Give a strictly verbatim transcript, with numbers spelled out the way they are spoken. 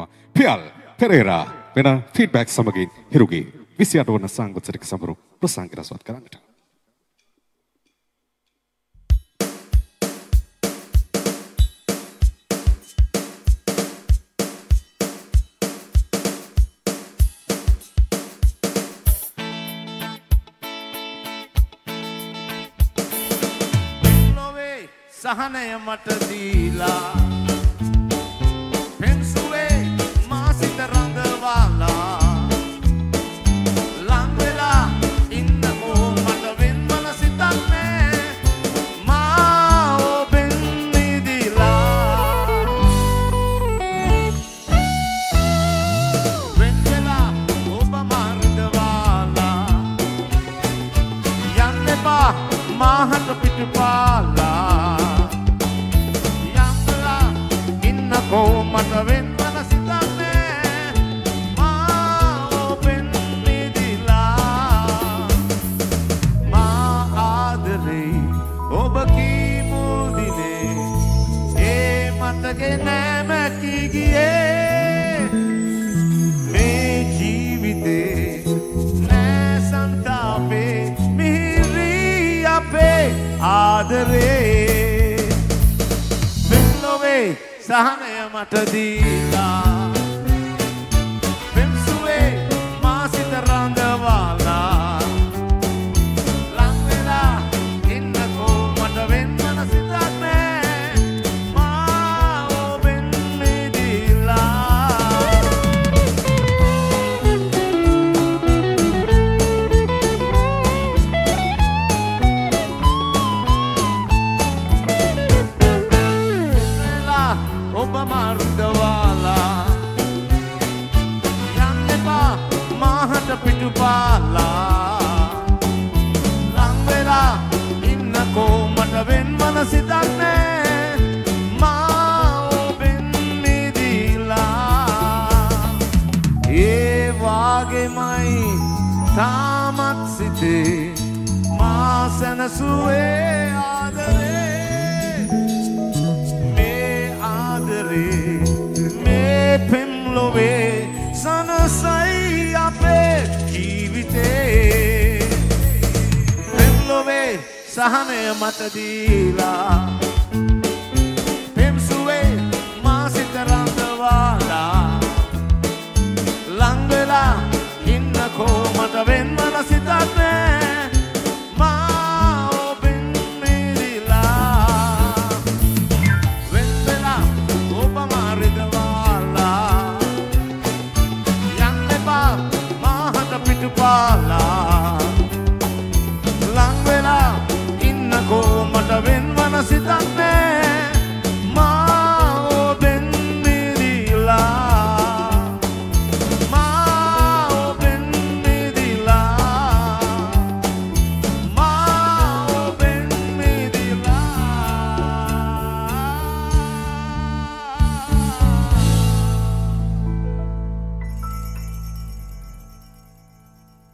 ඉන්නවා පියල් පෙරේරා වෙන ෆීඩ්බැක් සමගින් හිරුගේ විසිඅට වන සංවත්සරික සමරු ප්‍රසංග රසවත් කරන්නට. සහනය මට දීලා පෙන්සුවේ මා සිත රඳවාලා ලං වෙලා ඉන්නකෝ මට වෙන්වන සිතක් නෑ මා ඔබෙන් මිදිලා වෙන් වෙලා ඔබ මා රඳවාලා යන්න එපා මාහට පිටුපාලා Oh, මට වෙන්වන සිතක් නෑ මා ඔබෙන් මිදිලා මා ආදරේ ඔබ කී මුල් දිනේ ඒ මතකේ නැමැති ගියේ මේ ජීවිතේ නෑ සංතාපේ මිහිරි අපේ ආදරේ වෙන්නොවේ සහනය මට දීලා පෙම්සුවේ මා සිත රඳවාලා ලං වෙලා ඉන්නකෝ මට වෙන්වන සිතක් නෑ මා ඔබෙන් මිදිලා ඔබ මරුදවාලා යන්න එපා මාහට පිටුපාලා ලං වෙලා ඉන්නකෝ මට වෙන්වන සිතක් නෑ මා ඔබෙන් මිදිලා ඒ වාගේමයි තාමත් සිතේ මා සැනසුවේ ආදරේ මේ පෙම්ලොවේ සනසයි අපේ ජීවිතේ පෙම්ලොවේ සහනය මට දීලා